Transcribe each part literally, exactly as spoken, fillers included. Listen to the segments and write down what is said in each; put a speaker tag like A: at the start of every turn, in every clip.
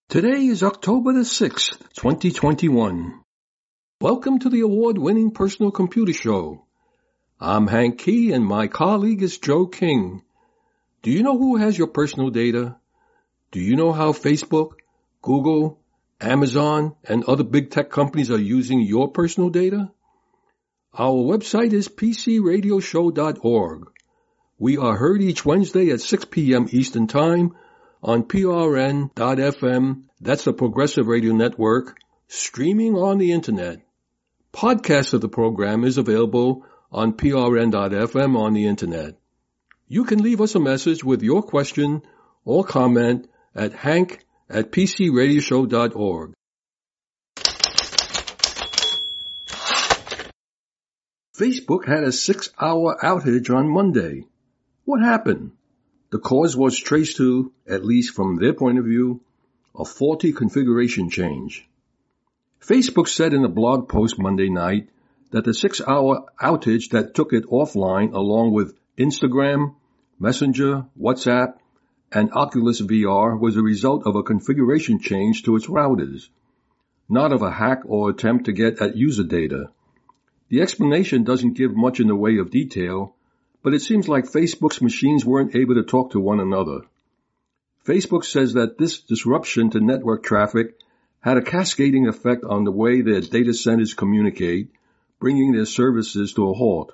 A: Today is October the sixth, twenty twenty-one. Welcome to the award-winning Personal Computer Show. I'm Hank Key and my colleague is Joe King. Do you know who has your personal data? Do you know how Facebook, Google, Amazon, and other big tech companies are using your personal data? Our website is p c radio show dot org. We are heard each Wednesday at six p.m. Eastern Time on P R N dot F M, that's the Progressive Radio Network, streaming on the Internet. Podcast of the program is available on P R N dot F M on the Internet. You can leave us a message with your question or comment at hank at p c radio show dot org. Facebook had a six-hour outage on Monday. What happened? The cause was traced to, at least from their point of view, a faulty configuration change. Facebook said in a blog post Monday night that the six-hour outage that took it offline along with Instagram, Messenger, WhatsApp, and Oculus V R was a result of a configuration change to its routers, not of a hack or attempt to get at user data. The explanation doesn't give much in the way of detail, but it seems like Facebook's machines weren't able to talk to one another. Facebook says that this disruption to network traffic had a cascading effect on the way their data centers communicate, bringing their services to a halt.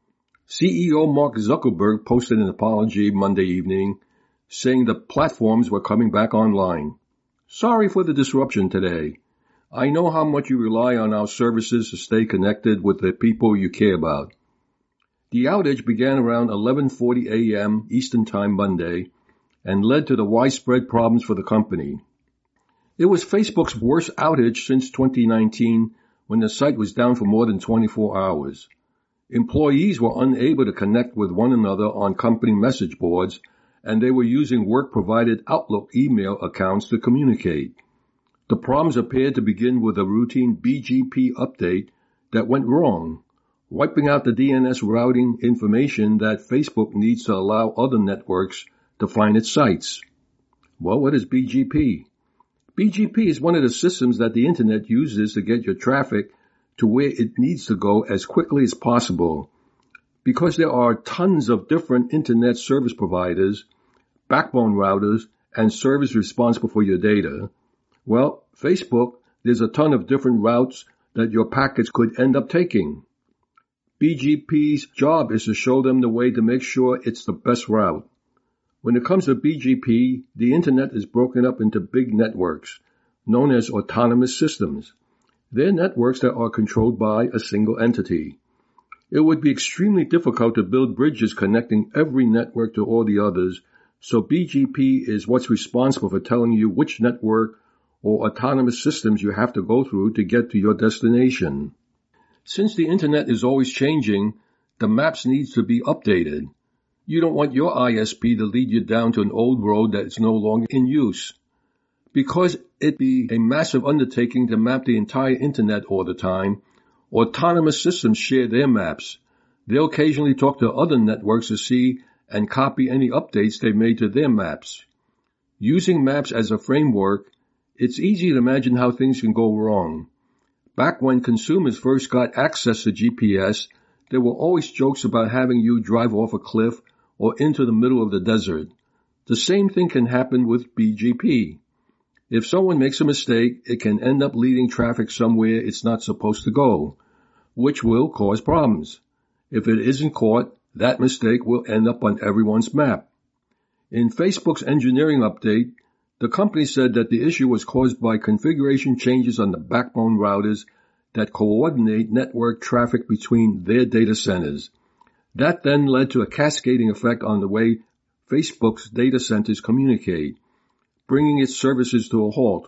A: C E O Mark Zuckerberg posted an apology Monday evening, saying the platforms were coming back online. Sorry for the disruption today. I know how much you rely on our services to stay connected with the people you care about. The outage began around eleven forty a.m. Eastern Time Monday and led to the widespread problems for the company. It was Facebook's worst outage since twenty nineteen, when the site was down for more than twenty-four hours. Employees were unable to connect with one another on company message boards, and they were using work-provided Outlook email accounts to communicate. The problems appeared to begin with a routine B G P update that went wrong, wiping out the D N S routing information that Facebook needs to allow other networks to find its sites. Well, what is B G P? B G P is one of the systems that the Internet uses to get your traffic to where it needs to go as quickly as possible. Because there are tons of different Internet service providers, backbone routers, and servers responsible for your data, well, Facebook, there's a ton of different routes that your packets could end up taking. B G P's job is to show them the way to make sure it's the best route. When it comes to B G P, the Internet is broken up into big networks, known as autonomous systems. They're networks that are controlled by a single entity. It would be extremely difficult to build bridges connecting every network to all the others, so B G P is what's responsible for telling you which network or autonomous systems you have to go through to get to your destination. Since the Internet is always changing, the maps needs to be updated. You don't want your I S P to lead you down to an old road that is no longer in use. Because it'd be a massive undertaking to map the entire Internet all the time, autonomous systems share their maps. They'll occasionally talk to other networks to see and copy any updates they've made to their maps. Using maps as a framework, it's easy to imagine how things can go wrong. Back when consumers first got access to G P S, there were always jokes about having you drive off a cliff or into the middle of the desert. The same thing can happen with B G P. If someone makes a mistake, it can end up leading traffic somewhere it's not supposed to go, which will cause problems. If it isn't caught, that mistake will end up on everyone's map. In Facebook's engineering update, the company said that the issue was caused by configuration changes on the backbone routers that coordinate network traffic between their data centers. That then led to a cascading effect on the way Facebook's data centers communicate, bringing its services to a halt.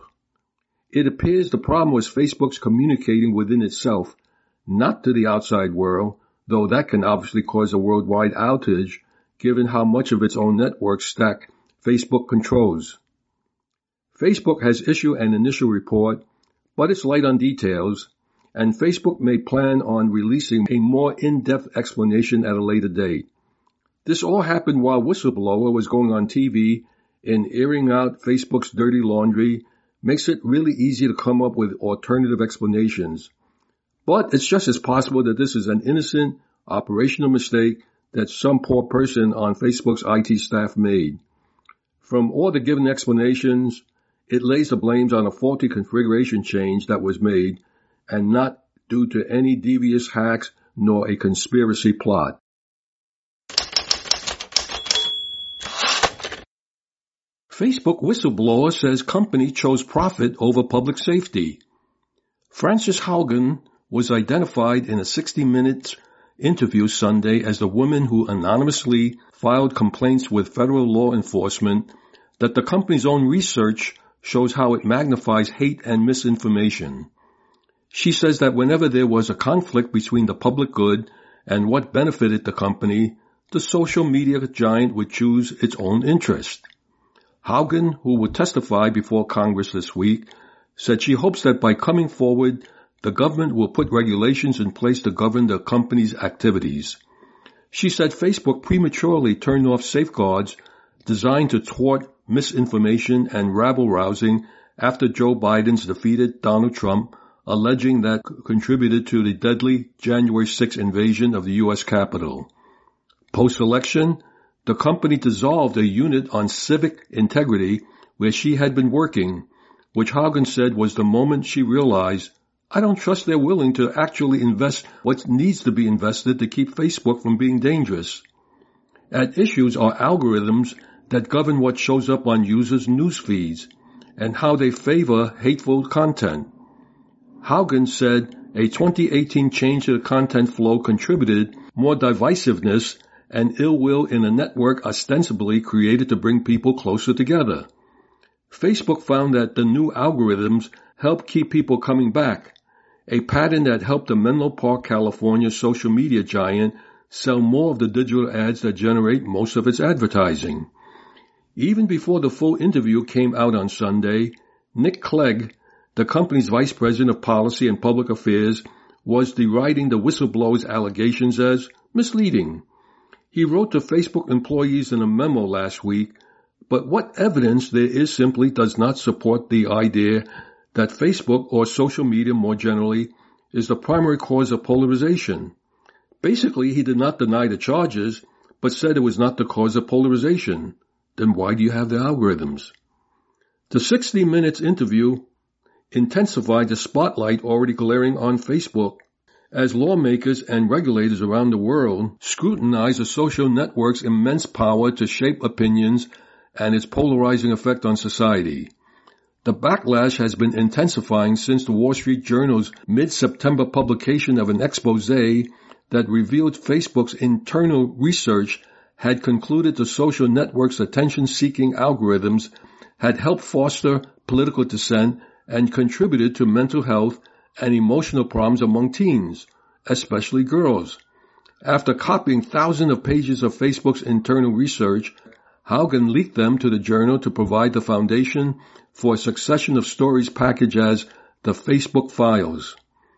A: It appears the problem was Facebook's communicating within itself, not to the outside world, though that can obviously cause a worldwide outage given how much of its own network stack Facebook controls. Facebook has issued an initial report, but it's light on details, and Facebook may plan on releasing a more in-depth explanation at a later date. This all happened while Whistleblower was going on T V and airing out Facebook's dirty laundry, makes it really easy to come up with alternative explanations. But it's just as possible that this is an innocent operational mistake that some poor person on Facebook's I T staff made. From all the given explanations, it lays the blames on a faulty configuration change that was made and not due to any devious hacks nor a conspiracy plot. Facebook whistleblower says company chose profit over public safety. Frances Haugen was identified in a sixty minutes interview Sunday as the woman who anonymously filed complaints with federal law enforcement that the company's own research shows how it magnifies hate and misinformation. She says that whenever there was a conflict between the public good and what benefited the company, the social media giant would choose its own interest. Haugen, who will testify before Congress this week, said she hopes that by coming forward, the government will put regulations in place to govern the company's activities. She said Facebook prematurely turned off safeguards designed to thwart misinformation and rabble-rousing after Joe Biden's defeated Donald Trump, alleging that contributed to the deadly January sixth invasion of the U S Capitol. Post-election, the company dissolved a unit on civic integrity where she had been working, which Haugen said was the moment she realized, I don't trust they're willing to actually invest what needs to be invested to keep Facebook from being dangerous. At issues are algorithms that govern what shows up on users' news feeds and how they favor hateful content. Haugen said a twenty eighteen change to the content flow contributed more divisiveness and ill will in a network ostensibly created to bring people closer together. Facebook found that the new algorithms help keep people coming back, a pattern that helped the Menlo Park, California social media giant sell more of the digital ads that generate most of its advertising. Even before the full interview came out on Sunday, Nick Clegg, the company's vice president of policy and public affairs, was deriding the whistleblower's allegations as misleading. He wrote to Facebook employees in a memo last week, but what evidence there is simply does not support the idea that Facebook or social media more generally is the primary cause of polarization. Basically, he did not deny the charges, but said it was not the cause of polarization. Then why do you have the algorithms? The sixty minutes interview intensified the spotlight already glaring on Facebook as lawmakers and regulators around the world scrutinize the social network's immense power to shape opinions and its polarizing effect on society. The backlash has been intensifying since the Wall Street Journal's mid-September publication of an expose that revealed Facebook's internal research had concluded the social network's attention-seeking algorithms had helped foster political dissent and contributed to mental health and emotional problems among teens, especially girls. After copying thousands of pages of Facebook's internal research, Haugen leaked them to the journal to provide the foundation for a succession of stories packaged as the Facebook Files.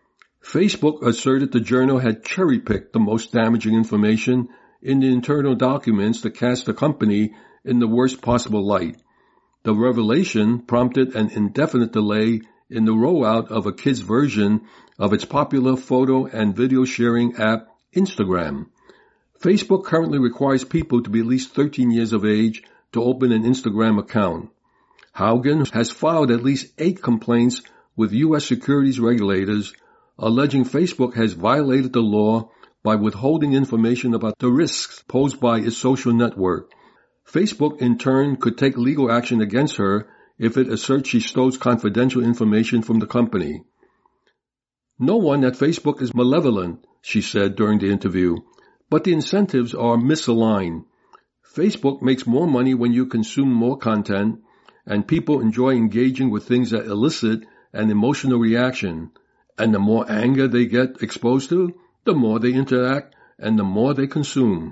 A: Facebook asserted the journal had cherry-picked the most damaging information in the internal documents to cast the company in the worst possible light. The revelation prompted an indefinite delay in the rollout of a kid's version of its popular photo and video sharing app, Instagram. Facebook currently requires people to be at least thirteen years of age to open an Instagram account. Haugen has filed at least eight complaints with U S securities regulators alleging Facebook has violated the law by withholding information about the risks posed by its social network. Facebook, in turn, could take legal action against her if it asserts she stole confidential information from the company. No one at Facebook is malevolent, she said during the interview, but the incentives are misaligned. Facebook makes more money when you consume more content, and people enjoy engaging with things that elicit an emotional reaction, and the more anger they get exposed to, the more they interact and the more they consume.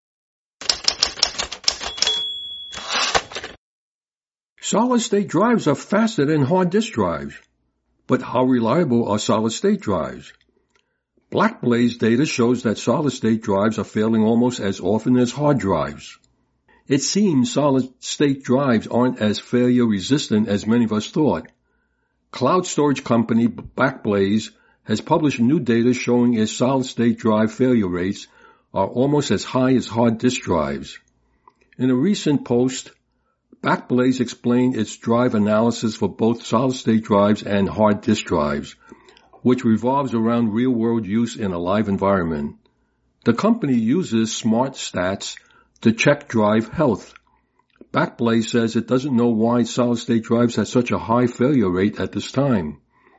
A: Solid-state drives are faster than hard disk drives. But how reliable are solid-state drives? Blackblaze data shows that solid-state drives are failing almost as often as hard drives. It seems solid-state drives aren't as failure-resistant as many of us thought. Cloud storage company Backblaze has published new data showing its solid-state drive failure rates are almost as high as hard disk drives. In a recent post, Backblaze explained its drive analysis for both solid-state drives and hard disk drives, which revolves around real-world use in a live environment. The company uses SmartStats to check drive health. Backblaze says it doesn't know why solid-state drives have such a high failure rate at this time.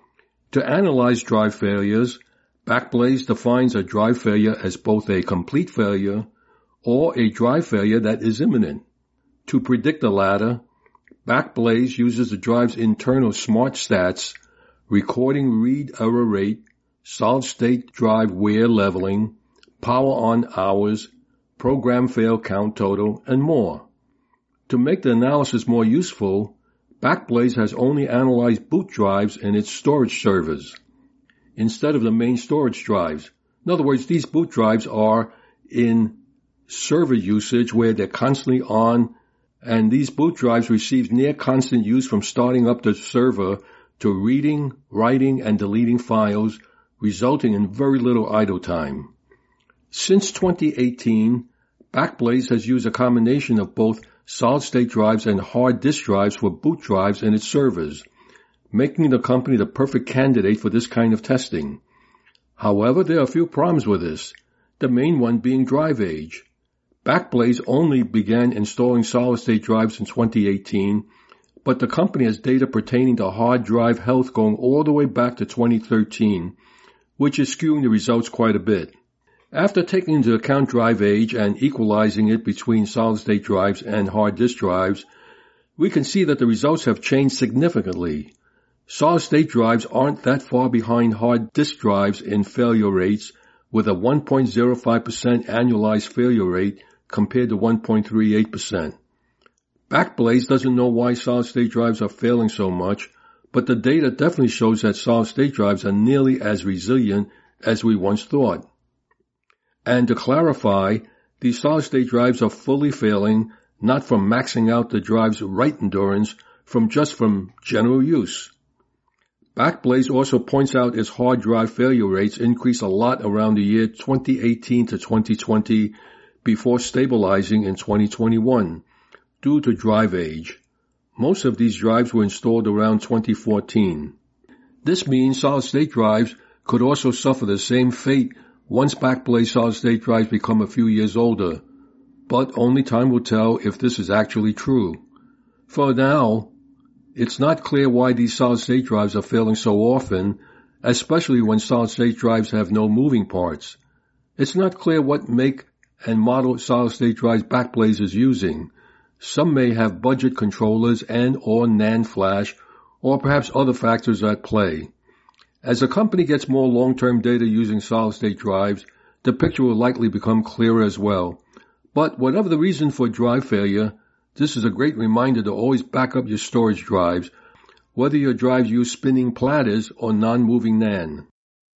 A: To analyze drive failures, Backblaze defines a drive failure as both a complete failure or a drive failure that is imminent. To predict the latter, Backblaze uses the drive's internal SmartStats, recording read error rate, solid-state drive wear leveling, power on hours, program fail count total, and more. To make the analysis more useful, Backblaze has only analyzed boot drives in its storage servers, instead of the main storage drives. In other words, these boot drives are in server usage where they're constantly on, and these boot drives receive near constant use from starting up the server to reading, writing, and deleting files, resulting in very little idle time. Since twenty eighteen, Backblaze has used a combination of both solid-state drives and hard disk drives for boot drives in its servers, making the company the perfect candidate for this kind of testing. However, there are a few problems with this, the main one being drive age. Backblaze only began installing solid-state drives in twenty eighteen, but the company has data pertaining to hard drive health going all the way back to twenty thirteen, which is skewing the results quite a bit. After taking into account drive age and equalizing it between solid-state drives and hard disk drives, we can see that the results have changed significantly. Solid-state drives aren't that far behind hard disk drives in failure rates, with a one point zero five percent annualized failure rate compared to one point three eight percent. Backblaze doesn't know why solid-state drives are failing so much, but the data definitely shows that solid-state drives are nearly as resilient as we once thought. And to clarify, these solid-state drives are fully failing, not from maxing out the drive's write endurance, from just from general use. Backblaze also points out its hard drive failure rates increase a lot around the year twenty eighteen to twenty twenty before stabilizing in twenty twenty-one due to drive age. Most of these drives were installed around twenty fourteen. This means solid-state drives could also suffer the same fate once Backblaze solid-state drives become a few years older, but only time will tell if this is actually true. For now, it's not clear why these solid-state drives are failing so often, especially when solid-state drives have no moving parts. It's not clear what make and model solid-state drives Backblaze is using. Some may have budget controllers and or NAND flash, or perhaps other factors at play. As the company gets more long-term data using solid-state drives, the picture will likely become clearer as well. But whatever the reason for drive failure, this is a great reminder to always back up your storage drives, whether your drives use spinning platters or non-moving NAND.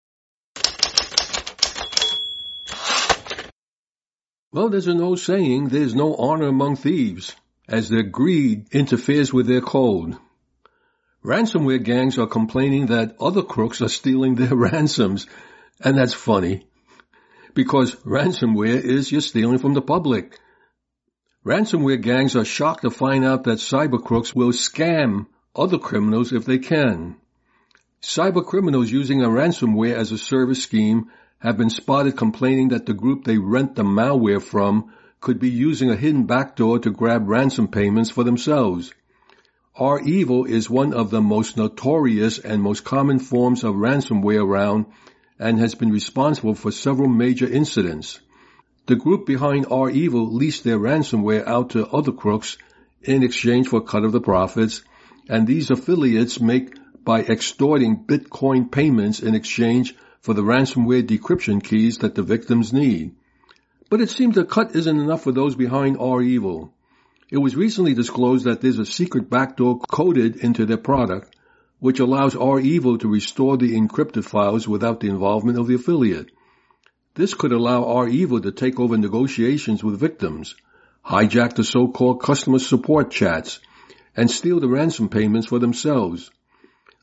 A: Well, there's an old saying, there's no honor among thieves, as their greed interferes with their code. Ransomware gangs are complaining that other crooks are stealing their ransoms, and that's funny, because ransomware is you're stealing from the public. Ransomware gangs are shocked to find out that cyber crooks will scam other criminals if they can. Cyber criminals using a ransomware as a service scheme have been spotted complaining that the group they rent the malware from could be using a hidden backdoor to grab ransom payments for themselves. REvil is one of the most notorious and most common forms of ransomware around and has been responsible for several major incidents. The group behind REvil leased their ransomware out to other crooks in exchange for a cut of the profits, and these affiliates make by extorting Bitcoin payments in exchange for the ransomware decryption keys that the victims need. But it seems the cut isn't enough for those behind REvil. It was recently disclosed that there's a secret backdoor coded into their product, which allows REvil to restore the encrypted files without the involvement of the affiliate. This could allow REvil to take over negotiations with victims, hijack the so-called customer support chats, and steal the ransom payments for themselves.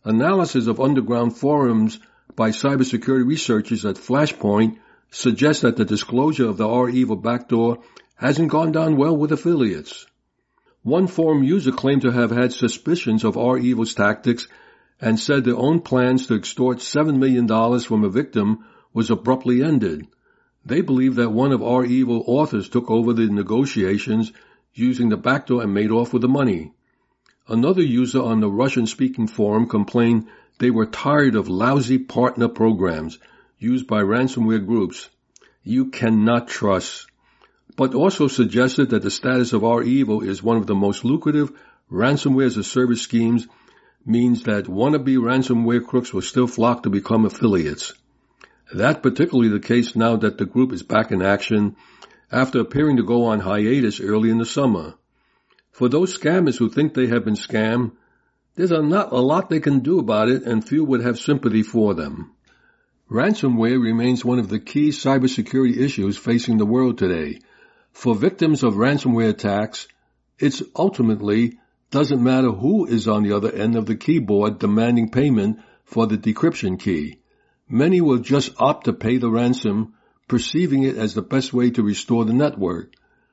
A: Analysis of underground forums by cybersecurity researchers at Flashpoint suggests that the disclosure of the REvil backdoor hasn't gone down well with affiliates. One forum user claimed to have had suspicions of REvil's tactics and said their own plans to extort seven million dollars from a victim was abruptly ended. They believe that one of REvil authors took over the negotiations using the backdoor and made off with the money. Another user on the Russian-speaking forum complained they were tired of lousy partner programs used by ransomware groups you cannot trust, but also suggested that the status of REvil is one of the most lucrative ransomware as a service schemes means that wannabe ransomware crooks will still flock to become affiliates. That's particularly the case now that the group is back in action after appearing to go on hiatus early in the summer. For those scammers who think they have been scammed, there's a not a lot they can do about it, and few would have sympathy for them. Ransomware remains one of the key cybersecurity issues facing the world today. For victims of ransomware attacks, it ultimately doesn't matter who is on the other end of the keyboard demanding payment for the decryption key. Many will just opt to pay the ransom, perceiving it as the best way to restore the network.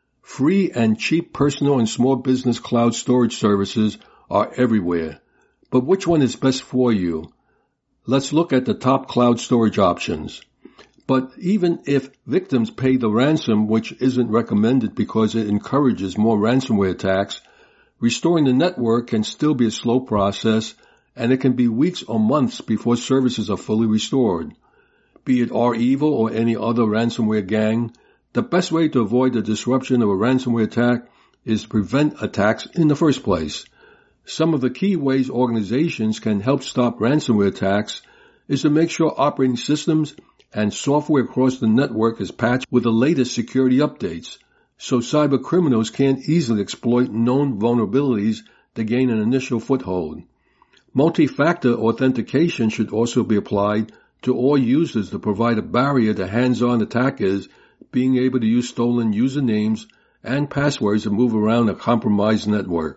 A: Free and cheap personal and small business cloud storage services are everywhere. But which one is best for you? Let's look at the top cloud storage options. But even if victims pay the ransom, which isn't recommended because it encourages more ransomware attacks, restoring the network can still be a slow process, and it can be weeks or months before services are fully restored. Be it REvil or any other ransomware gang, the best way to avoid the disruption of a ransomware attack is to prevent attacks in the first place. Some of the key ways organizations can help stop ransomware attacks is to make sure operating systems and software across the network is patched with the latest security updates, so cyber criminals can't easily exploit known vulnerabilities to gain an initial foothold. Multi-factor authentication should also be applied to all users to provide a barrier to hands-on attackers being able to use stolen usernames and passwords to move around a compromised network.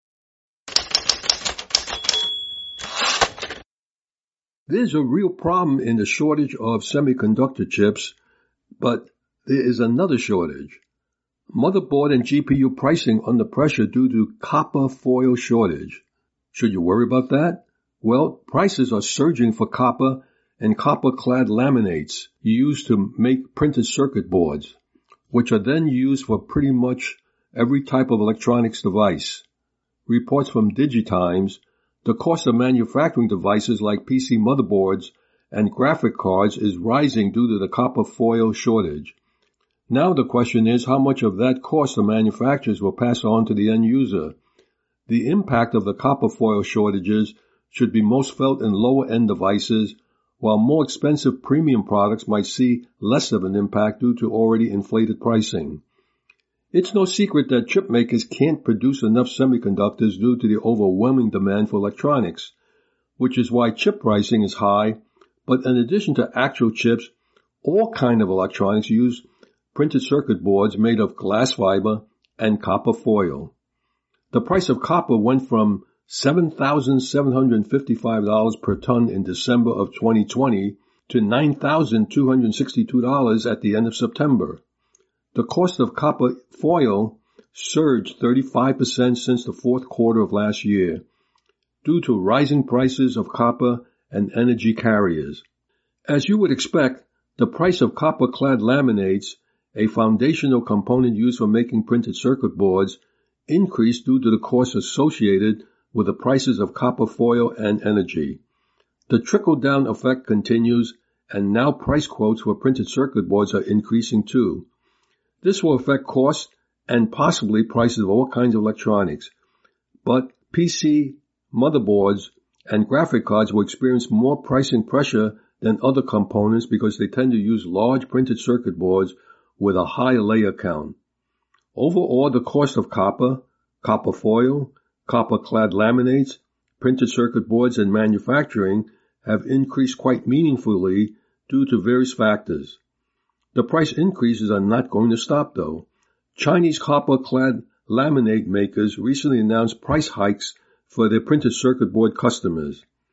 A: There's a real problem in the shortage of semiconductor chips, but there is another shortage. Motherboard and G P U pricing under pressure due to copper foil shortage. Should you worry about that? Well, prices are surging for copper and copper-clad laminates used to make printed circuit boards, which are then used for pretty much every type of electronics device. Reports from DigiTimes, the cost of manufacturing devices like P C motherboards and graphic cards is rising due to the copper foil shortage. Now the question is how much of that cost the manufacturers will pass on to the end user. The impact of the copper foil shortages should be most felt in lower-end devices, while more expensive premium products might see less of an impact due to already inflated pricing. It's no secret that chip makers can't produce enough semiconductors due to the overwhelming demand for electronics, which is why chip pricing is high, but in addition to actual chips, all kinds of electronics use printed circuit boards made of glass fiber and copper foil. The price of copper went from seven thousand seven hundred fifty-five dollars per ton in December of twenty twenty to nine thousand two hundred sixty-two dollars at the end of September. The cost of copper foil surged thirty-five percent since the fourth quarter of last year due to rising prices of copper and energy carriers. As you would expect, the price of copper-clad laminates, a foundational component used for making printed circuit boards, increased due to the costs associated with the prices of copper foil and energy. The trickle-down effect continues, and now price quotes for printed circuit boards are increasing too. This will affect costs and possibly prices of all kinds of electronics. But P C, motherboards, and graphic cards will experience more pricing pressure than other components because they tend to use large printed circuit boards with a high layer count. Overall, the cost of copper, copper foil, copper-clad laminates, printed circuit boards, and manufacturing have increased quite meaningfully due to various factors. The price increases are not going to stop, though. Chinese copper-clad laminate makers recently announced price hikes for their printed circuit board customers.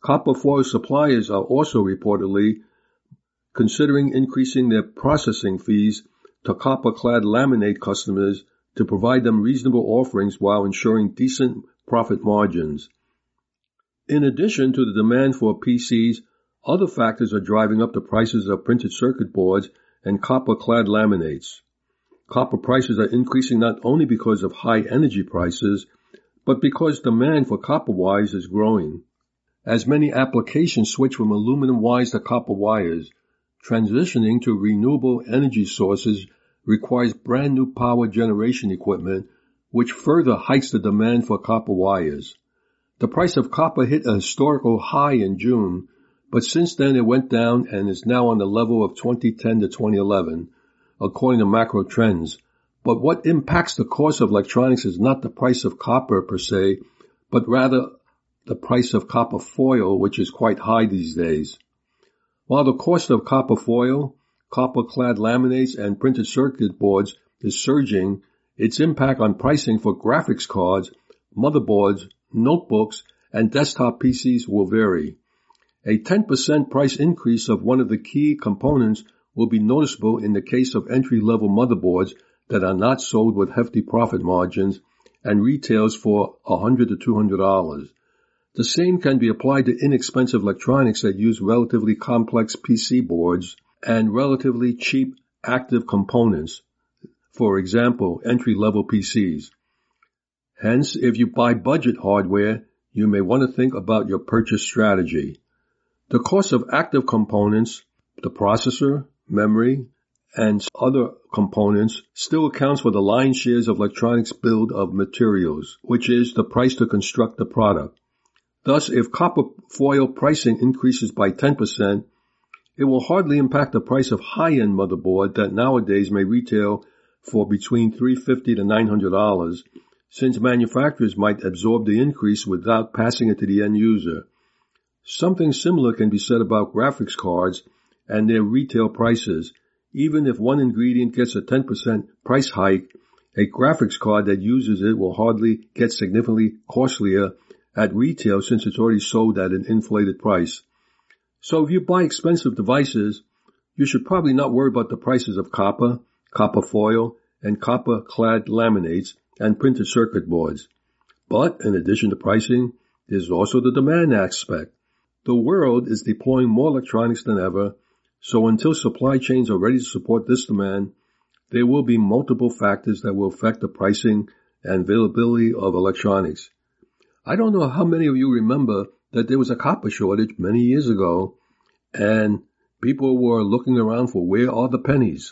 A: Copper foil suppliers are also reportedly considering increasing their processing fees to copper-clad laminate customers to provide them reasonable offerings while ensuring decent profit margins. In addition to the demand for P Cs, other factors are driving up the prices of printed circuit boards and copper-clad laminates. Copper prices are increasing not only because of high energy prices, but because demand for copper wires is growing. As many applications switch from aluminum wires to copper wires, transitioning to renewable energy sources requires brand new power generation equipment, which further hikes the demand for copper wires. The price of copper hit a historical high in June, but since then it went down and is now on the level of twenty ten to twenty eleven, according to macro trends. But what impacts the cost of electronics is not the price of copper per se, but rather the price of copper foil, which is quite high these days. While the cost of copper foil, copper-clad laminates, and printed circuit boards is surging, its impact on pricing for graphics cards, motherboards, notebooks, and desktop P Cs will vary. A ten percent price increase of one of the key components will be noticeable in the case of entry-level motherboards that are not sold with hefty profit margins and retails for one hundred to two hundred dollars. The same can be applied to inexpensive electronics that use relatively complex P C boards and relatively cheap active components, for example, entry-level P Cs. Hence, if you buy budget hardware, you may want to think about your purchase strategy. The cost of active components, the processor, memory, and other components still accounts for the lion's shares of electronics bill of materials, which is the price to construct the product. Thus, if copper foil pricing increases by ten percent, it will hardly impact the price of high-end motherboard that nowadays may retail for between three hundred fifty dollars to nine hundred dollars, since manufacturers might absorb the increase without passing it to the end user. Something similar can be said about graphics cards and their retail prices. Even if one ingredient gets a ten percent price hike, a graphics card that uses it will hardly get significantly costlier at retail since it's already sold at an inflated price. So if you buy expensive devices, you should probably not worry about the prices of copper, copper foil, and copper-clad laminates and printed circuit boards. But in addition to pricing, there's also the demand aspect. The world is deploying more electronics than ever, so until supply chains are ready to support this demand, there will be multiple factors that will affect the pricing and availability of electronics. I don't know how many of you remember that there was a copper shortage many years ago, and people were looking around for where are the pennies.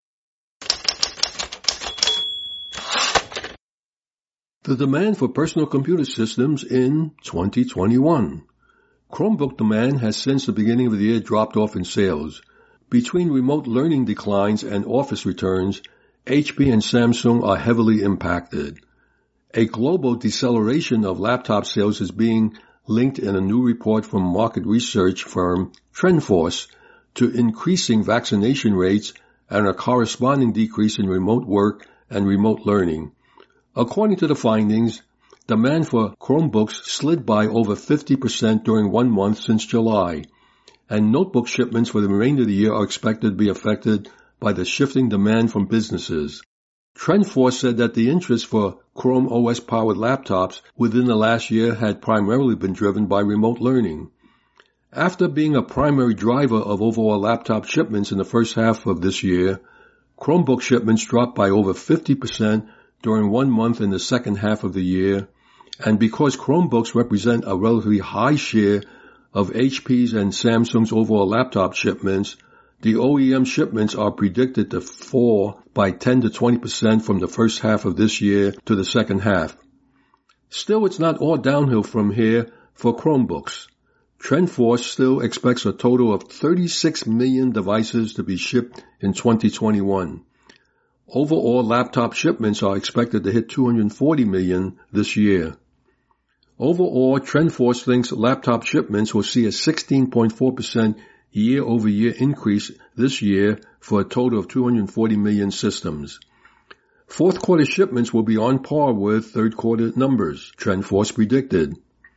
A: The demand for personal computer systems in twenty twenty-one. Chromebook demand has since the beginning of the year dropped off in sales. Between remote learning declines and office returns, H P and Samsung are heavily impacted. A global deceleration of laptop sales is being linked in a new report from market research firm TrendForce to increasing vaccination rates and a corresponding decrease in remote work and remote learning. According to the findings, demand for Chromebooks slid by over fifty percent during one month since July, and notebook shipments for the remainder of the year are expected to be affected by the shifting demand from businesses. TrendForce said that the interest for Chrome O S-powered laptops within the last year had primarily been driven by remote learning. After being a primary driver of overall laptop shipments in the first half of this year, Chromebook shipments dropped by over fifty percent during one month in the second half of the year, and because Chromebooks represent a relatively high share of H P's and Samsung's overall laptop shipments, the O E M shipments are predicted to fall by ten to twenty percent from the first half of this year to the second half. Still, it's not all downhill from here for Chromebooks. TrendForce still expects a total of thirty-six million devices to be shipped in twenty twenty-one. Overall, laptop shipments are expected to hit two hundred forty million this year. Overall, TrendForce thinks laptop shipments will see a sixteen point four percent year-over-year increase this year for a total of two hundred forty million systems. Fourth quarter shipments will be on par with third quarter numbers, TrendForce predicted.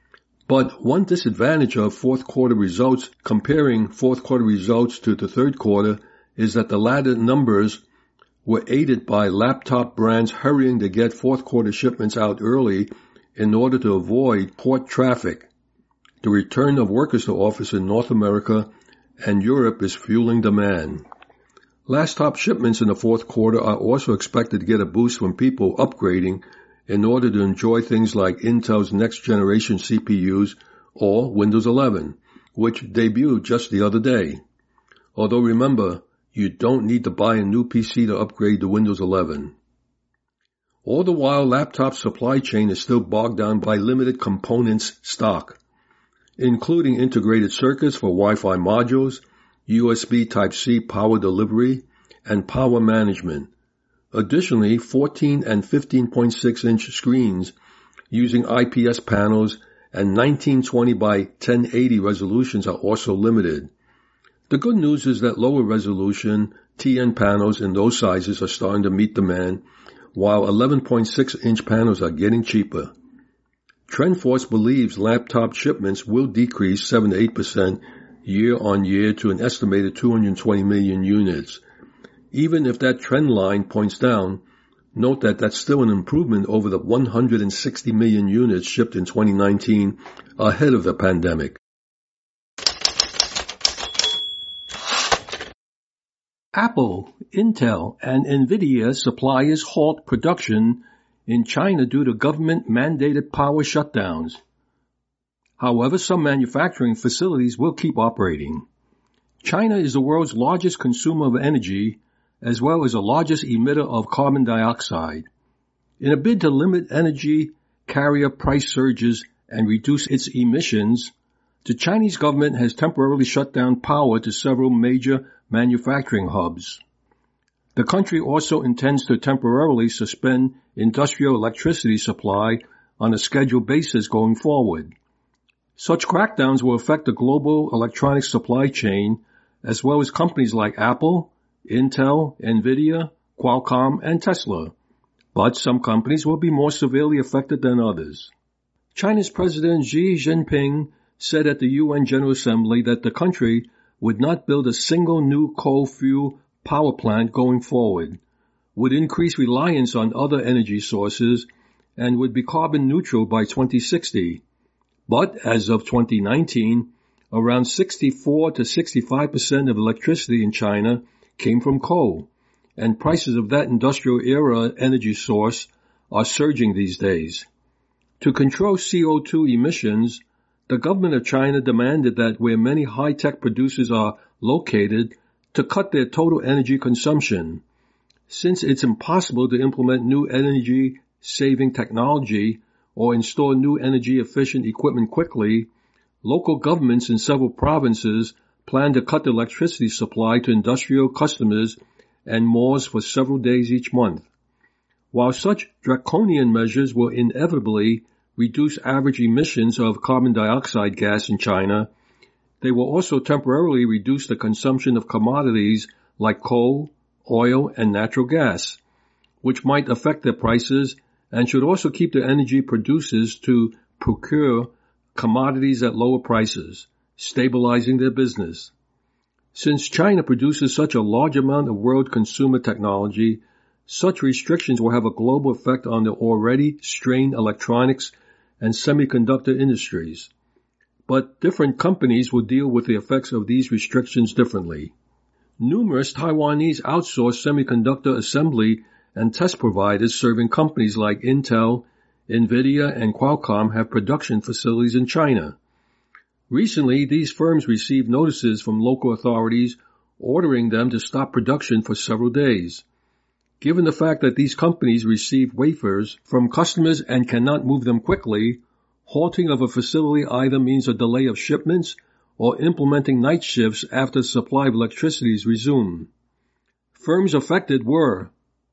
A: But one disadvantage of fourth quarter results comparing fourth quarter results to the third quarter is that the latter numbers were aided by laptop brands hurrying to get fourth quarter shipments out early in order to avoid port traffic. The return of workers to office in North America and Europe is fueling demand. Laptop shipments in the fourth quarter are also expected to get a boost from people upgrading in order to enjoy things like Intel's next generation C P Us or Windows eleven, which debuted just the other day. Although remember, you don't need to buy a new P C to upgrade to Windows eleven. All the while, laptop supply chain is still bogged down by limited components stock, including integrated circuits for Wi-Fi modules, U S B Type-C power delivery, and power management. Additionally, fourteen and fifteen point six inch screens using I P S panels and nineteen twenty by ten eighty resolutions are also limited. The good news is that lower resolution T N panels in those sizes are starting to meet demand, while eleven point six inch panels are getting cheaper. TrendForce believes laptop shipments will decrease seven to eight percent year on year to an estimated two hundred twenty million units. Even if that trend line points down, note that that's still an improvement over the one hundred sixty million units shipped in twenty nineteen ahead of the pandemic. Apple, Intel, and NVIDIA suppliers halt production in China due to government-mandated power shutdowns. However, some manufacturing facilities will keep operating. China is the world's largest consumer of energy, as well as the largest emitter of carbon dioxide. In a bid to limit energy carrier price surges and reduce its emissions, the Chinese government has temporarily shut down power to several major manufacturing hubs. The country also intends to temporarily suspend industrial electricity supply on a scheduled basis going forward. Such crackdowns will affect the global electronics supply chain, as well as companies like Apple, Intel, NVIDIA, Qualcomm, and Tesla. But some companies will be more severely affected than others. China's President Xi Jinping said at the U N General Assembly that the country would not build a single new coal fuel power plant going forward, would increase reliance on other energy sources, and would be carbon neutral by twenty sixty. But as of twenty nineteen, around sixty-four to sixty-five percent of electricity in China came from coal, and prices of that industrial era energy source are surging these days. To control C O two emissions, the government of China demanded that where many high-tech producers are located, to cut their total energy consumption. Since it's impossible to implement new energy-saving technology or install new energy-efficient equipment quickly, local governments in several provinces plan to cut the electricity supply to industrial customers and malls for several days each month. While such draconian measures will inevitably reduce average emissions of carbon dioxide gas in China, they will also temporarily reduce the consumption of commodities like coal, oil, and natural gas, which might affect their prices and should also keep the energy producers to procure commodities at lower prices, stabilizing their business. Since China produces such a large amount of world consumer technology, such restrictions will have a global effect on the already strained electronics and semiconductor industries. But different companies will deal with the effects of these restrictions differently. Numerous Taiwanese outsourced semiconductor assembly and test providers serving companies like Intel, NVIDIA, and Qualcomm have production facilities in China. Recently, these firms received notices from local authorities ordering them to stop production for several days. Given the fact that these companies receive wafers from customers and cannot move them quickly, halting of a facility either means a delay of shipments or implementing night shifts after the supply of electricity is resumed. Firms affected were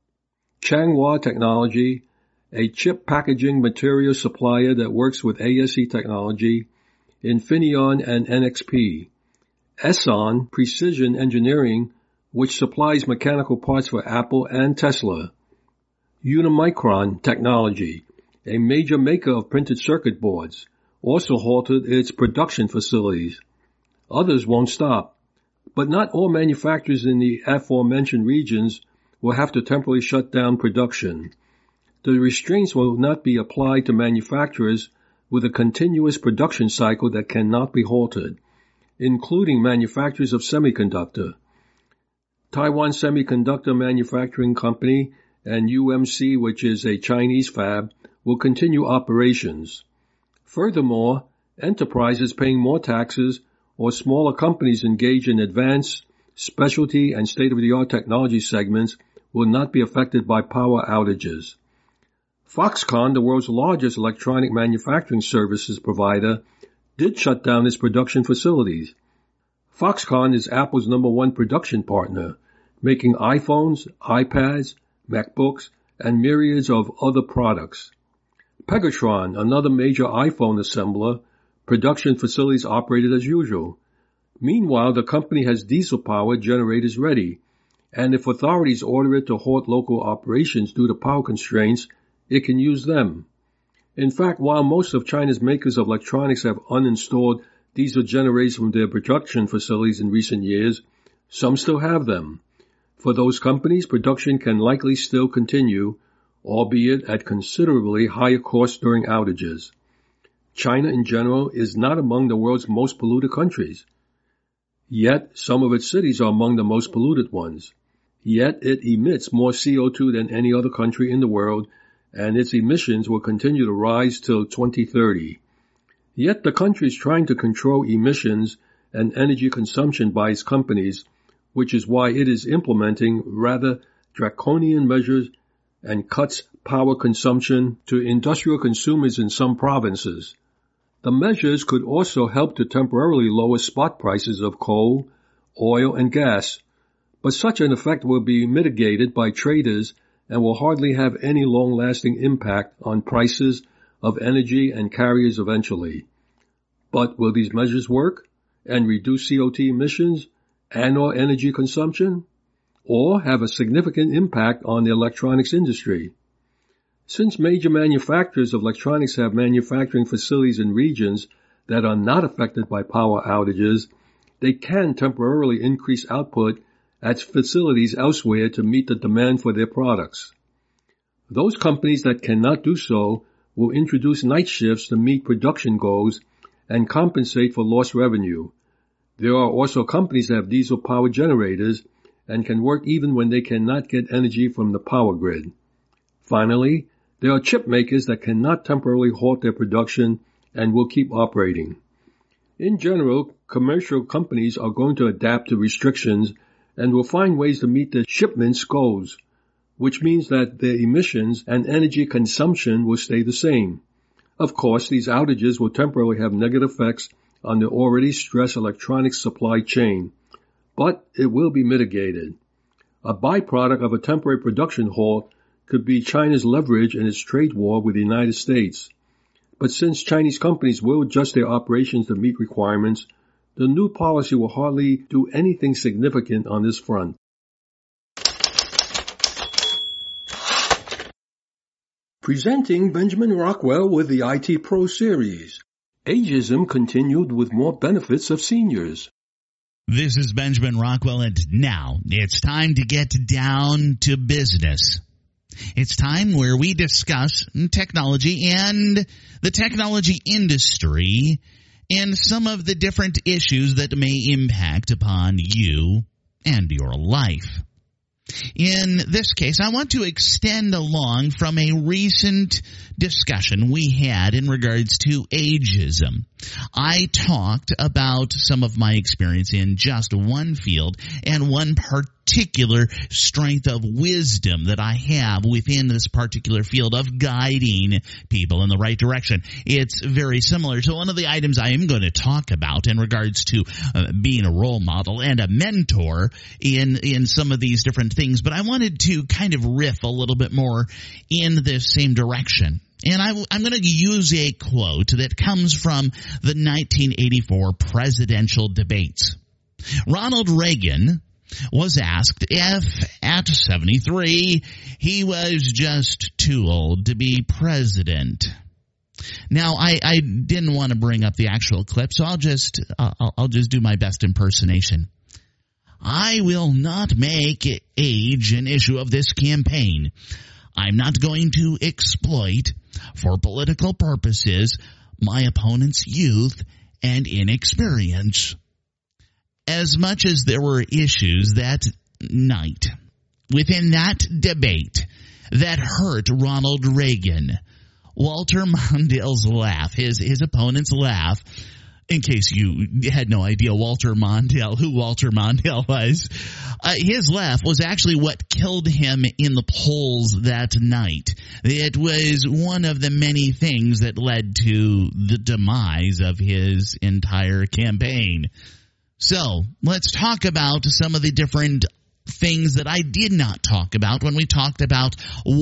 A: Changhua Technology, a chip packaging material supplier that works with A S E technology, Infineon and N X P, Esson Precision Engineering, which supplies mechanical parts for Apple and Tesla, Unimicron Technology, a major maker of printed circuit boards, also halted its production facilities. Others won't stop. But not all manufacturers in the aforementioned regions will have to temporarily shut down production. The restraints will not be applied to manufacturers with a continuous production cycle that cannot be halted, including manufacturers of semiconductor. Taiwan Semiconductor Manufacturing Company and U M C, which is a Chinese fab, will continue operations. Furthermore, enterprises paying more taxes or smaller companies engaged in advanced, specialty, and state-of-the-art technology segments will not be affected by power outages. Foxconn, the world's largest electronic manufacturing services provider, did shut down its production facilities. Foxconn is Apple's number one production partner, making iPhones, iPads, MacBooks, and myriads of other products. Pegatron, another major iPhone assembler, production facilities operated as usual. Meanwhile, the company has diesel-powered generators ready, and if authorities order it to halt local operations due to power constraints, it can use them. In fact, while most of China's makers of electronics have uninstalled diesel generators from their production facilities in recent years, some still have them. For those companies, production can likely still continue, albeit at considerably higher costs during outages. China in general is not among the world's most polluted countries. Yet, some of its cities are among the most polluted ones. Yet, it emits more C O two than any other country in the world, and its emissions will continue to rise till twenty thirty. Yet, the country is trying to control emissions and energy consumption by its companies, which is why it is implementing rather draconian measures and cuts power consumption to industrial consumers in some provinces. The measures could also help to temporarily lower spot prices of coal, oil, and gas, but such an effect will be mitigated by traders and will hardly have any long-lasting impact on prices of energy and carriers eventually. But will these measures work and reduce C O two emissions and or energy consumption, or have a significant impact on the electronics industry? Since major manufacturers of electronics have manufacturing facilities in regions that are not affected by power outages, they can temporarily increase output at facilities elsewhere to meet the demand for their products. Those companies that cannot do so will introduce night shifts to meet production goals and compensate for lost revenue. There are also companies that have diesel-powered generators and can work even when they cannot get energy from the power grid. Finally, there are chip makers that cannot temporarily halt their production and will keep operating. In general, commercial companies are going to adapt to restrictions and will find ways to meet their shipments goals, which means that their emissions and energy consumption will stay the same. Of course, these outages will temporarily have negative effects on the already stressed electronics supply chain, but it will be mitigated. A byproduct of a temporary production halt could be China's leverage in its trade war with the United States. But since Chinese companies will adjust their operations to meet requirements, the new policy will hardly do anything significant on this front. Presenting Benjamin Rockwell with the I T Pro Series. Ageism continued with more benefits of seniors.
B: This is Benjamin Rockwell, and now it's time to get down to business. It's time where we discuss technology and the technology industry and some of the different issues that may impact upon you and your life. In this case, I want to extend along from a recent discussion we had in regards to ageism. I talked about some of my experience in just one field and one particular strength of wisdom that I have within this particular field of guiding people in the right direction. It's very similar to one of the items I am going to talk about in regards to uh, being a role model and a mentor in, in some of these different things. But I wanted to kind of riff a little bit more in this same direction. And I, I'm going to use a quote that comes from the nineteen eighty-four presidential debates. Ronald Reagan was asked if at seventy-three he was just too old to be president. Now, I, I didn't want to bring up the actual clip, so I'll just uh, I'll, I'll just do my best impersonation. I will not make age an issue of this campaign. I'm not going to exploit, for political purposes, my opponent's youth and inexperience. As much as there were issues that night within that debate that hurt Ronald Reagan, Walter Mondale's laugh, his his opponent's laugh, in case you had no idea Walter Mondale, who Walter Mondale was, uh, his laugh was actually what killed him in the polls that night. It was one of the many things that led to the demise of his entire campaign. So, let's talk about some of the different things that I did not talk about when we talked about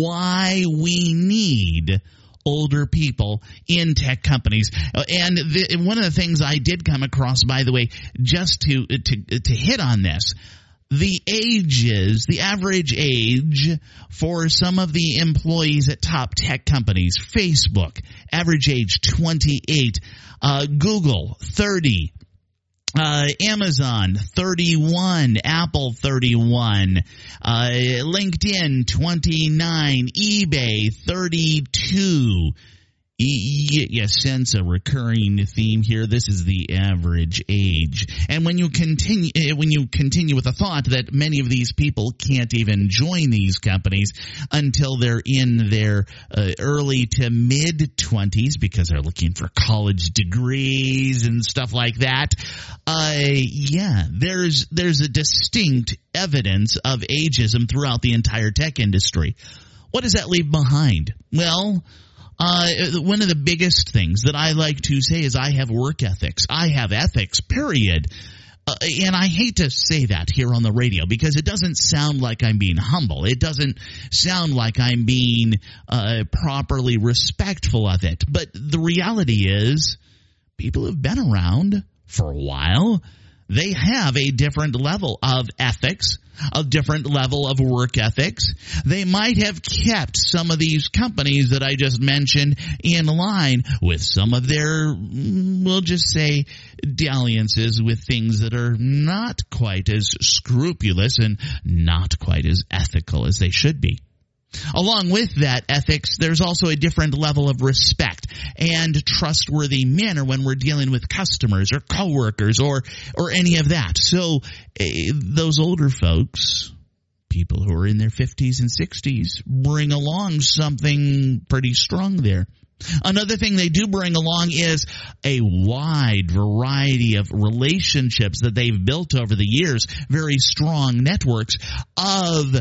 B: why we need older people in tech companies. And the, one of the things I did come across, by the way, just to, to, to hit on this, the ages, the average age for some of the employees at top tech companies, Facebook, average age twenty-eight, uh, Google, thirty, Uh, Amazon, thirty-one, Apple, thirty-one, uh, LinkedIn, twenty-nine, eBay, thirty-two. You, you sense a recurring theme here. This is the average age. And when you continue, when you continue with the thought that many of these people can't even join these companies until they're in their uh, early to mid twenties because they're looking for college degrees and stuff like that, uh, yeah, there's there's a distinct evidence of ageism throughout the entire tech industry. What does that leave behind? Well, Uh, one of the biggest things that I like to say is I have work ethics. I have ethics, period. Uh, and I hate to say that here on the radio because it doesn't sound like I'm being humble. It doesn't sound like I'm being uh, properly respectful of it. But the reality is people who've been around for a while, they have a different level of ethics, a different level of work ethics. They might have kept some of these companies that I just mentioned in line with some of their, we'll just say, dalliances with things that are not quite as scrupulous and not quite as ethical as they should be. Along with that ethics, there's also a different level of respect and trustworthy manner when we're dealing with customers or coworkers or or any of that. So uh, those older folks, people who are in their fifties and sixties, bring along something pretty strong there. Another thing they do bring along is a wide variety of relationships that they've built over the years, very strong networks of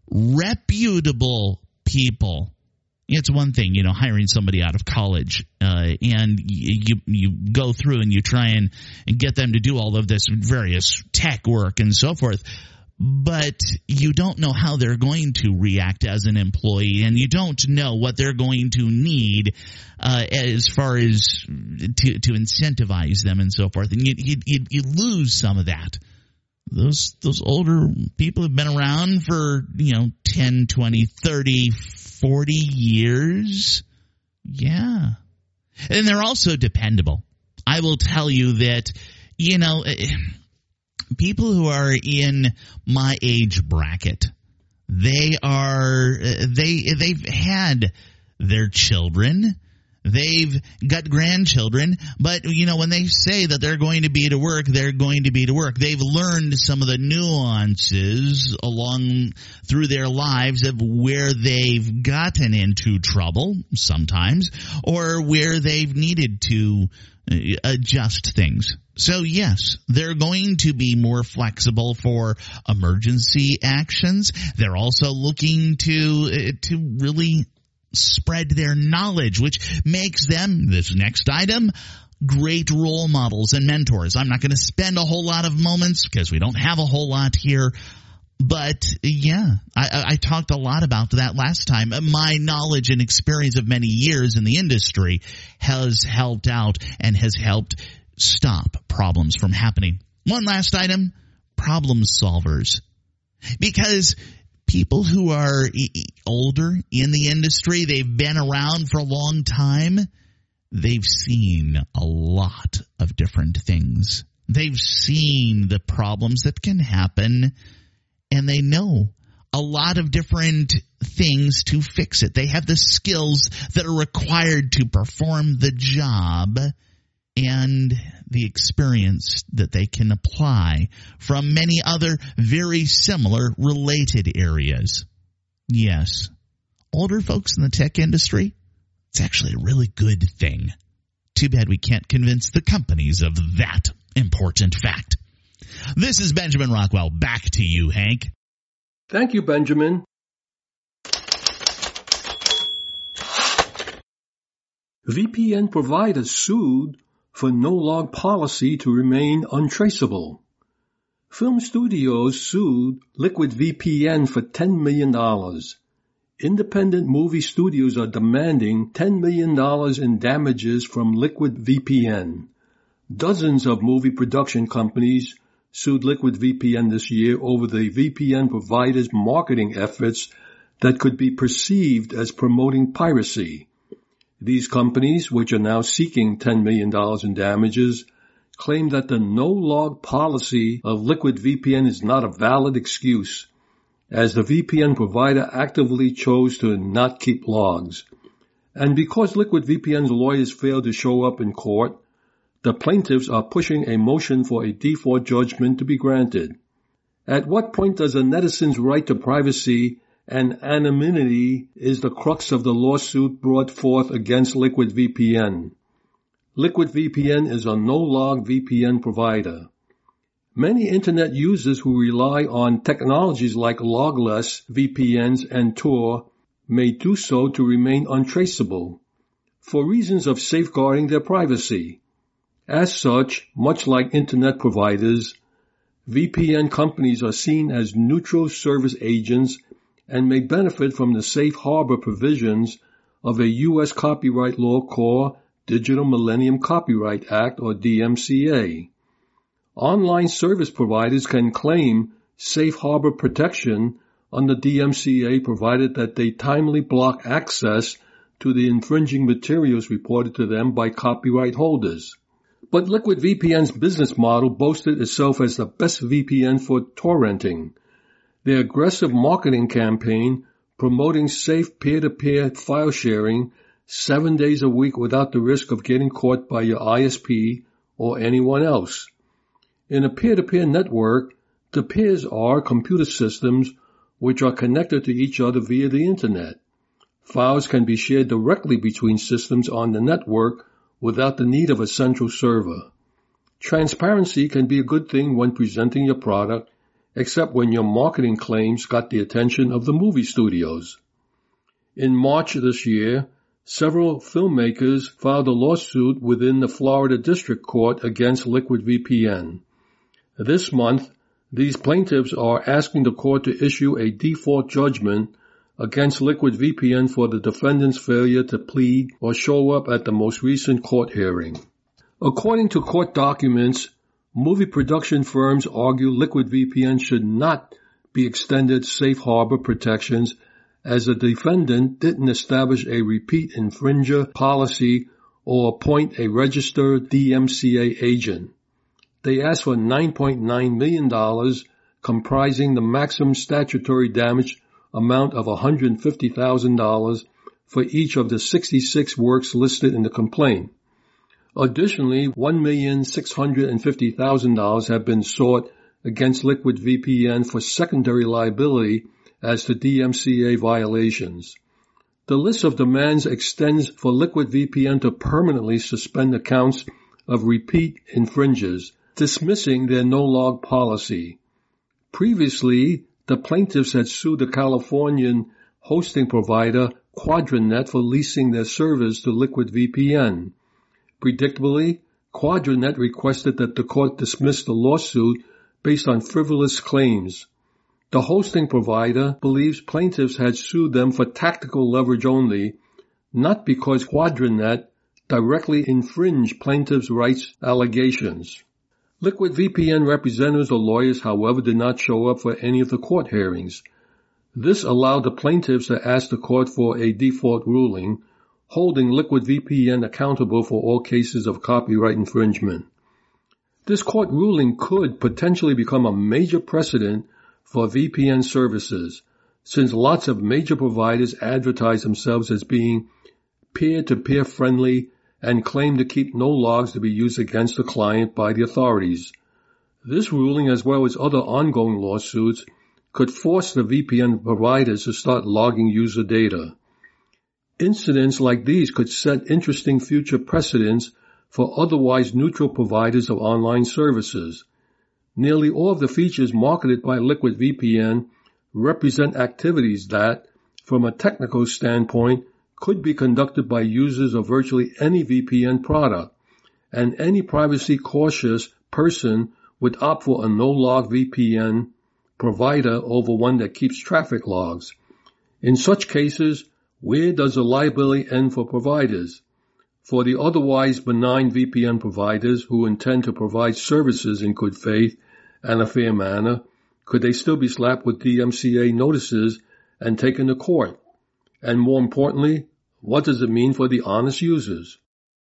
B: reputable people. It's one thing, you know, hiring somebody out of college, uh, and you you go through and you try and, and get them to do all of this various tech work and so forth. But you don't know how they're going to react as an employee, and you don't know what they're going to need uh, as far as to, to incentivize them and so forth. And you, you you lose some of that. Those those older people have been around for, you know, ten, twenty, thirty, forty years. Yeah. And they're also dependable. I will tell you that, you know, people who are in my age bracket, they are they they've had their children. They've got grandchildren, but, you know, when they say that they're going to be to work, they're going to be to work. They've learned some of the nuances along through their lives of where they've gotten into trouble sometimes or where they've needed to adjust things. So, yes, they're going to be more flexible for emergency actions. They're also looking to to really spread their knowledge, which makes them, this next item, great role models and mentors. I'm not going to spend a whole lot of moments because we don't have a whole lot here. But, yeah, I, I talked a lot about that last time. My knowledge and experience of many years in the industry has helped out and has helped stop problems from happening. One last item, problem solvers. Because people who are older in the industry, they've been around for a long time, they've seen a lot of different things. They've seen the problems that can happen, and they know a lot of different things to fix it. They have the skills that are required to perform the job and the experience that they can apply from many other very similar related areas. Yes, older folks in the tech industry, it's actually a really good thing. Too bad we can't convince the companies of that important fact. This is Benjamin Rockwell. Back to you, Hank.
A: Thank you, Benjamin. V P N providers sued for no-log policy to remain untraceable. Film studios sued Liquid V P N for ten million dollars. Independent movie studios are demanding ten million dollars in damages from Liquid V P N. Dozens of movie production companies sued Liquid V P N this year over the V P N provider's marketing efforts that could be perceived as promoting piracy. These companies, which are now seeking ten million dollars in damages, claim that the no-log policy of Liquid V P N is not a valid excuse, as the V P N provider actively chose to not keep logs. And because Liquid V P N's lawyers failed to show up in court, the plaintiffs are pushing a motion for a default judgment to be granted. At what point does a netizen's right to privacy and anonymity is the crux of the lawsuit brought forth against Liquid V P N? Liquid V P N is a no-log V P N provider. Many Internet users who rely on technologies like logless V P Ns and Tor may do so to remain untraceable, for reasons of safeguarding their privacy. As such, much like Internet providers, V P N companies are seen as neutral service agents and may benefit from the safe harbor provisions of a U S copyright law called Digital Millennium Copyright Act, or D M C A. Online service providers can claim safe harbor protection under D M C A provided that they timely block access to the infringing materials reported to them by copyright holders. But Liquid V P N's business model boasted itself as the best V P N for torrenting. Their aggressive marketing campaign promoting safe peer-to-peer file sharing seven days a week without the risk of getting caught by your I S P or anyone else. In a peer-to-peer network, the peers are computer systems which are connected to each other via the Internet. Files can be shared directly between systems on the network without the need of a central server. Transparency can be a good thing when presenting your product, except when your marketing claims got the attention of the movie studios. In March of this year, several filmmakers filed a lawsuit within the Florida District Court against Liquid V P N. This month, these plaintiffs are asking the court to issue a default judgment against Liquid V P N for the defendant's failure to plead or show up at the most recent court hearing. According to court documents, movie production firms argue Liquid V P N should not be extended safe harbor protections as the defendant didn't establish a repeat infringer policy or appoint a registered D M C A agent. They asked for nine point nine million dollars, comprising the maximum statutory damage amount of one hundred fifty thousand dollars for each of the sixty-six works listed in the complaint. Additionally, one million six hundred fifty thousand dollars have been sought against Liquid V P N for secondary liability as to D M C A violations. The list of demands extends for Liquid V P N to permanently suspend accounts of repeat infringers, dismissing their no-log policy. Previously, the plaintiffs had sued the Californian hosting provider Quadranet for leasing their servers to Liquid V P N. Predictably, Quadranet requested that the court dismiss the lawsuit based on frivolous claims. The hosting provider believes plaintiffs had sued them for tactical leverage only, not because Quadranet directly infringed plaintiffs' rights allegations. Liquid V P N representatives or lawyers, however, did not show up for any of the court hearings. This allowed the plaintiffs to ask the court for a default ruling, holding Liquid V P N accountable for all cases of copyright infringement. This court ruling could potentially become a major precedent for V P N services, since lots of major providers advertise themselves as being peer-to-peer friendly and claim to keep no logs to be used against the client by the authorities. This ruling, as well as other ongoing lawsuits, could force the V P N providers to start logging user data. Incidents like these could set interesting future precedents for otherwise neutral providers of online services. Nearly all of the features marketed by Liquid V P N represent activities that, from a technical standpoint, could be conducted by users of virtually any V P N product, and any privacy-cautious person would opt for a no-log V P N provider over one that keeps traffic logs. In such cases, where does the liability end for providers? For the otherwise benign V P N providers who intend to provide services in good faith and a fair manner, could they still be slapped with D M C A notices and taken to court? And more importantly, what does it mean for the honest users?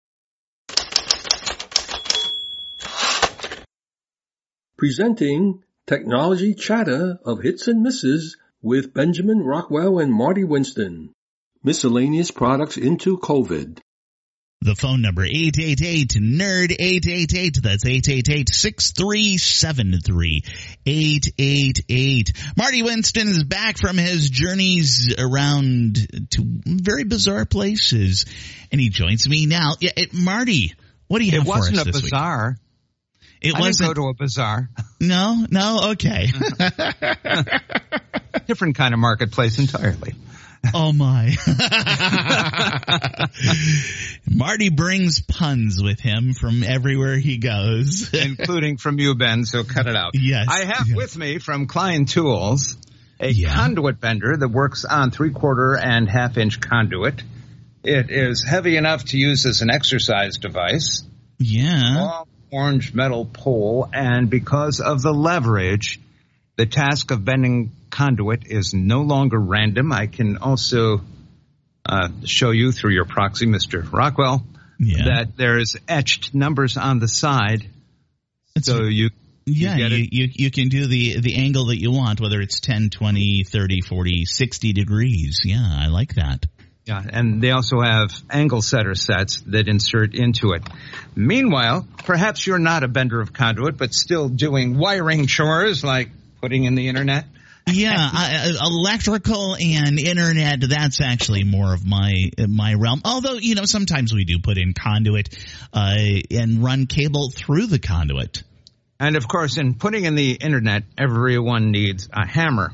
A: Presenting Technology Chatter of Hits and Misses with Benjamin Rockwell and Marty Winston. Miscellaneous products into COVID.
B: The phone number, eight eight eight, N E R D, eight eight eight. That's eight eight eight, six three seven three, eight eight eight. Marty Winston is back from his journeys around to very bizarre places, and he joins me now. Yeah, it, Marty, what do you have for us this week?
C: It wasn't a bazaar.
B: It
C: I
B: wasn't.
C: didn't go to a bazaar.
B: No, no, okay.
C: Different kind of marketplace entirely.
B: Oh, my. Marty brings puns with him from everywhere he goes.
C: Including from you, Ben, so cut it out.
B: Yes.
C: I have
B: yes.
C: with me from Klein Tools a
B: yeah.
C: conduit bender that works on three-quarter and half-inch conduit. It is heavy enough to use as an exercise device.
B: Yeah.
C: Long orange metal pole, and because of the leverage, the task of bending conduit is no longer random. I can also uh, show you through your proxy, Mister Rockwell,
B: yeah.
C: that there's etched numbers on the side.
B: It's,
C: so you,
B: yeah,
C: you, get
B: you,
C: it.
B: you you can do the, the angle that you want, whether it's ten, twenty, thirty, forty, sixty degrees. Yeah, I like that.
C: Yeah, and they also have angle setter sets that insert into it. Meanwhile, perhaps you're not a bender of conduit, but still doing wiring chores like putting in the internet.
B: Yeah, I, electrical and internet, that's actually more of my my realm. Although, you know, sometimes we do put in conduit uh, and run cable through the conduit.
C: And, of course, in putting in the internet, everyone needs a hammer.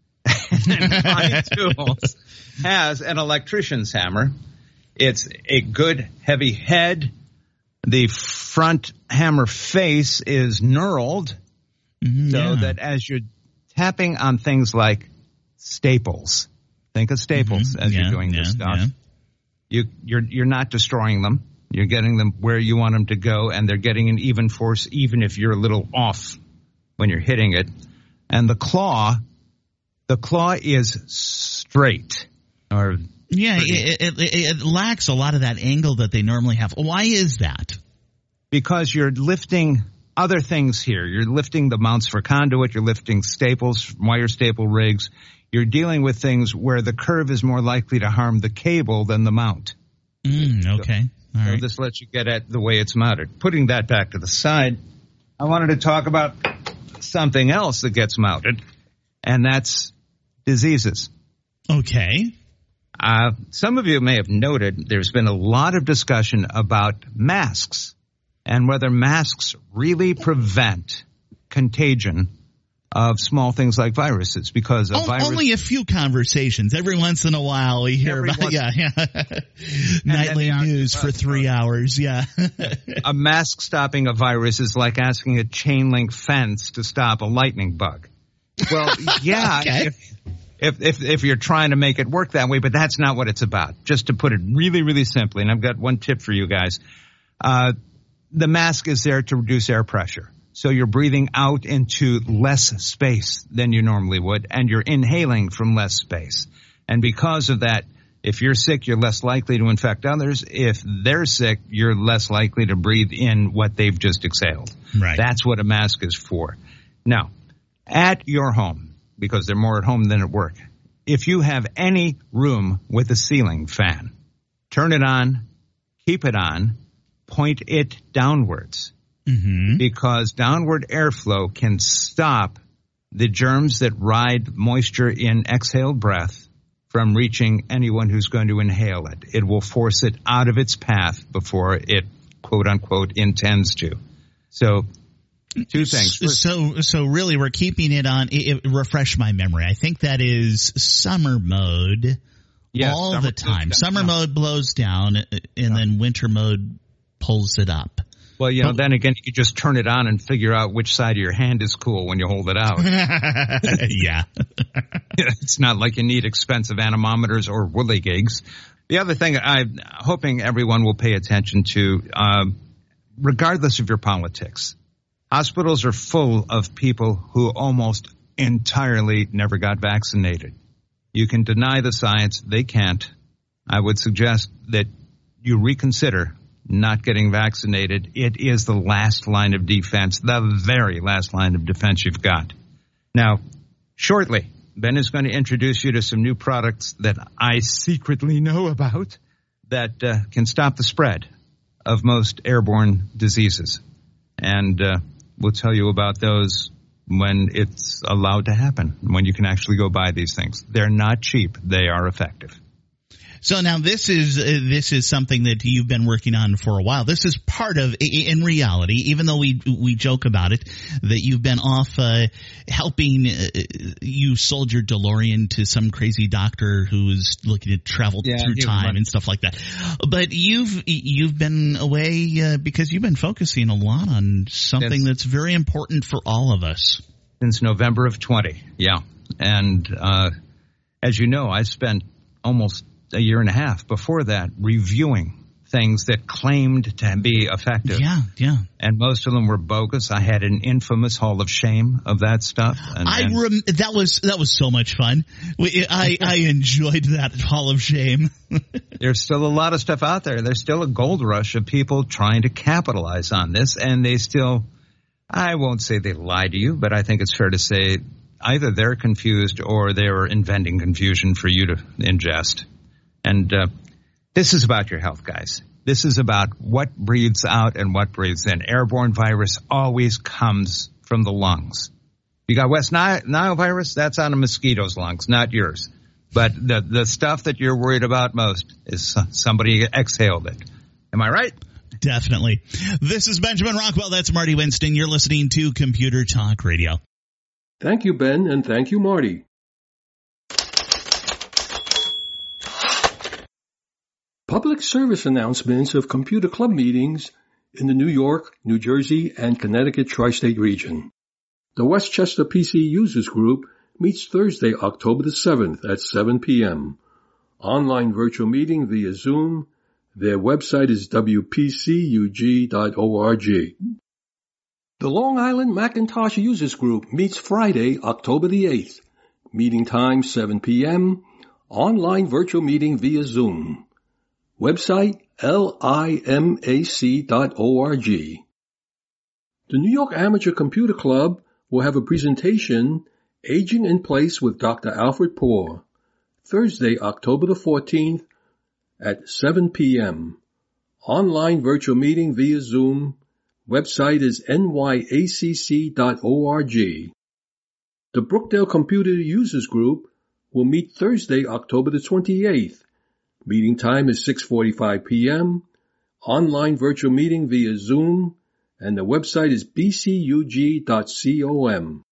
C: And Klein Tools has an electrician's hammer. It's a good heavy head. The front hammer face is knurled
B: Mm-hmm,
C: so
B: yeah.
C: that as you're tapping on things like staples, think of staples
B: mm-hmm.
C: as
B: yeah,
C: you're doing
B: yeah,
C: this stuff.
B: Yeah.
C: You, you're you're not destroying them. You're getting them where you want them to go, and they're getting an even force, even if you're a little off when you're hitting it. And the claw, the claw is straight. Or
B: yeah, it, it, it, it lacks a lot of that angle that they normally have. Why is that?
C: Because you're lifting other things here. You're lifting the mounts for conduit. You're lifting staples, wire staple rigs. You're dealing with things where the curve is more likely to harm the cable than the mount.
B: Mm, okay.
C: So,
B: All
C: so
B: right.
C: this lets you get at the way it's mounted. Putting that back to the side, I wanted to talk about something else that gets mounted, and that's diseases.
B: Okay.
C: Uh, some of you may have noted there's been a lot of discussion about masks and whether masks really prevent contagion of small things like viruses, because a
B: o-
C: virus...
B: Only a few conversations. Every once in a while we hear
C: Every
B: about
C: once-
B: yeah, yeah. nightly
C: then they
B: news
C: argue
B: for three hours. Yeah.
C: A mask stopping a virus is like asking a chain link fence to stop a lightning bug. Well, yeah,
B: Okay.
C: if, if if if you're trying to make it work that way, but that's not what it's about. Just to put it really, really simply, and I've got one tip for you guys. Uh, the mask is there to reduce air pressure. So you're breathing out into less space than you normally would, and you're inhaling from less space. And because of that, If you're sick, you're less likely to infect others. If they're sick, you're less likely to breathe in what they've just exhaled.
B: Right.
C: That's what a mask is for. Now, at your home, because they're more at home than at work, if you have any room with a ceiling fan, turn it on, keep it on, point it downwards.
B: Mm-hmm.
C: Because downward airflow can stop the germs that ride moisture in exhaled breath from reaching anyone who's going to inhale it. It will force it out of its path before it, quote unquote, intends to. So, two things. First,
B: so, so really, we're keeping it on. It, it, refresh my memory. I think that is summer mode
C: yes,
B: all
C: summer
B: the time.
C: mode,
B: Summer
C: yeah.
B: mode blows down, and
C: yeah.
B: then winter mode pulls it up.
C: Well, you know,
B: But,
C: then again, you just turn it on and figure out which side of your hand is cool when you hold it out.
B: yeah.
C: It's not like you need expensive anemometers or whirligigs. The other thing I'm hoping everyone will pay attention to, um, regardless of your politics, hospitals are full of people who almost entirely never got vaccinated. You can deny the science. They can't. I would suggest that you reconsider not getting vaccinated. It is the last line of defense, the very last line of defense you've got. Now, shortly, Ben is going to introduce you to some new products that I secretly know about that uh, can stop the spread of most airborne diseases. And uh, we'll tell you about those when it's allowed to happen, when you can actually go buy these things. They're not cheap. They are effective.
B: So now this is uh, this is something that you've been working on for a while. This is part of, in reality, even though we we joke about it, that you've been off uh, helping. Uh, you sold your DeLorean to some crazy doctor who was looking to travel
C: yeah,
B: through time and stuff like that. But you've you've been away uh, because you've been focusing a lot on something
C: Since,
B: that's very important for all of us.
C: Since November of twenty, yeah. And uh, as you know, I spent almost a year and a half before that reviewing things that claimed to be effective.
B: Yeah, yeah.
C: And most of them were bogus. I had an infamous hall of shame of that stuff. And,
B: I
C: and
B: rem- that was that was so much fun. We, I I enjoyed that hall of shame.
C: There's still a lot of stuff out there. There's still a gold rush of people trying to capitalize on this, and they still, I won't say they lie to you, but I think it's fair to say either they're confused or they're inventing confusion for you to ingest. And uh, this is about your health, guys. This is about what breathes out and what breathes in. Airborne virus always comes from the lungs. You got West Nile, Nile virus, that's on a mosquito's lungs, not yours. But the the stuff that you're worried about most is somebody exhaled it. Am I right?
B: Definitely. This is Benjamin Rockwell. That's Marty Winston. You're listening to Computer Talk Radio.
A: Thank you, Ben, and thank you, Marty. Public service announcements of computer club meetings in the New York, New Jersey, and Connecticut tri-state region. The Westchester P C Users Group meets Thursday, October the seventh at seven p.m. Online virtual meeting via Zoom. Their website is w p c u g dot org. The Long Island Macintosh Users Group meets Friday, October the eighth. Meeting time seven p.m. Online virtual meeting via Zoom. Website limac dot org. The New York Amateur Computer Club will have a presentation, Aging in Place with Doctor Alfred Poor, Thursday, October the fourteenth at seven p.m. Online virtual meeting via Zoom. Website is n y a c c dot org. The Brookdale Computer Users Group will meet Thursday, October the twenty-eighth. Meeting time is six forty-five p.m. Online virtual meeting via Zoom, and the website is b c u g dot com.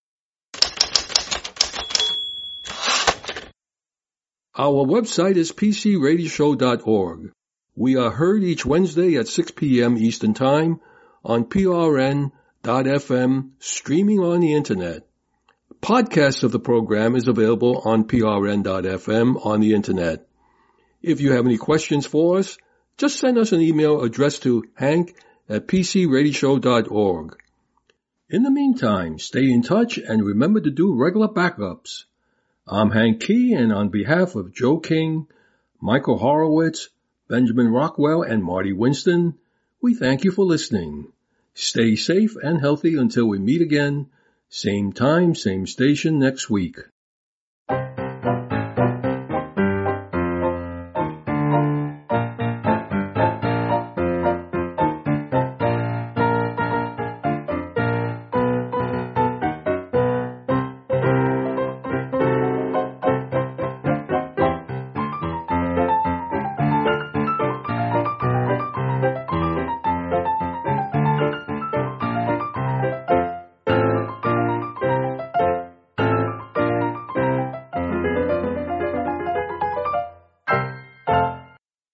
A: Our website is p c radio show dot org. We are heard each Wednesday at six p.m. Eastern Time on p r n dot f m, streaming on the Internet. Podcasts of the program is available on p r n dot f m on the Internet. If you have any questions for us, just send us an email addressed to hank at p c radio show dot org. In the meantime, stay in touch and remember to do regular backups. I'm Hank Key, and on behalf of Joe King, Michael Horowitz, Benjamin Rockwell, and Marty Winston, we thank you for listening. Stay safe and healthy until we meet again, same time, same station next week.